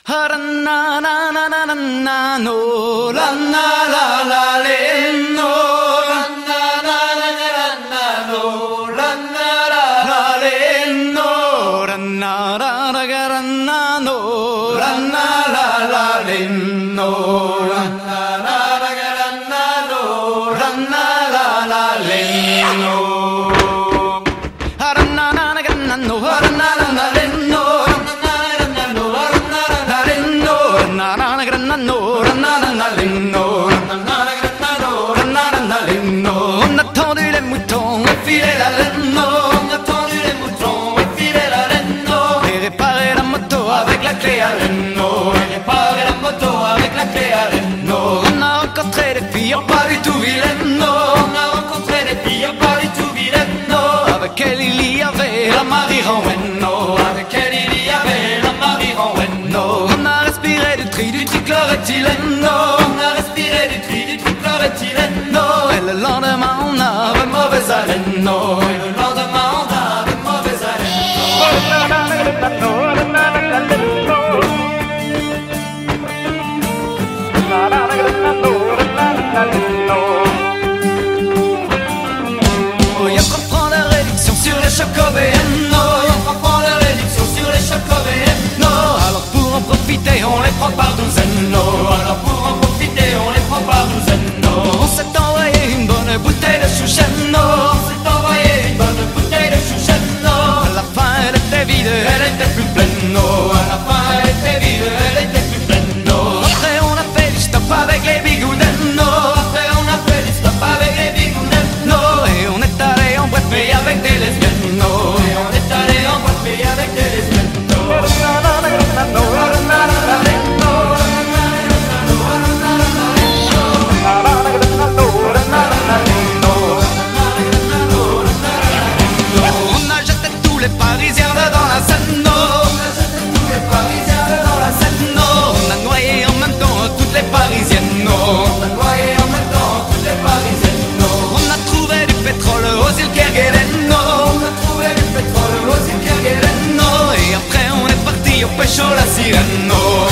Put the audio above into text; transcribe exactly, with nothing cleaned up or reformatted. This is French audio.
na na na na na na no la na la la le no la na na na na na no la na la la le no la na la la la na no la na la la le no la na la la la na no la na la la le no ha na na na na no ha na na na le no on a tendu les moutons et filé la laine, on a tendu les moutons et filé la laine, et réparé la moto avec la clé à laine, et réparé la moto avec la clé à laine. On a rencontré des filles pas du tout vilaines, on a rencontré des filles pas du tout vilaines, avec elle il y avait la Marie Renwen, avec elle il y avait la Marie Renwen. On a respiré du tri, du trichloroéthylène, on a respiré du tri, du trichloroéthylène, et le lendemain on avait mauvaise haleine, et le lendemain on avait mauvaise haleine. Il y a qu'on prend la réduction sur les chocobéennes, il y a qu'on prend la réduction sur les chocobéennes, alors pour en profiter on les prend par douzaines, alors pour en profiter on les prend par douzaines. On s'est envoyé une bonne bouteille de chouchen, on s'est envoyé une bonne bouteille de chouchen, à la fin elle était vide, elle était plus pleine, à la fin elle était vide, elle était plus pleine. Après on a fait du stop avec les bigoudens, après on a fait du stop avec les bigoudens, et on est allé en boîte mais avec des lesbiennes, et on est allé en boîte mais avec des lesbiennes. Les Parisiens dans la Seine, on a jeté tous les Parisiens dans la Seine, on a noyé en même temps toutes les Parisiennes, on a noyé en même temps toutes les Parisiennes. On a trouvé du pétrole aux îles Kerguelen, on a trouvé du pétrole aux îles Kerguelen, et après on est parti au pécho la sirène.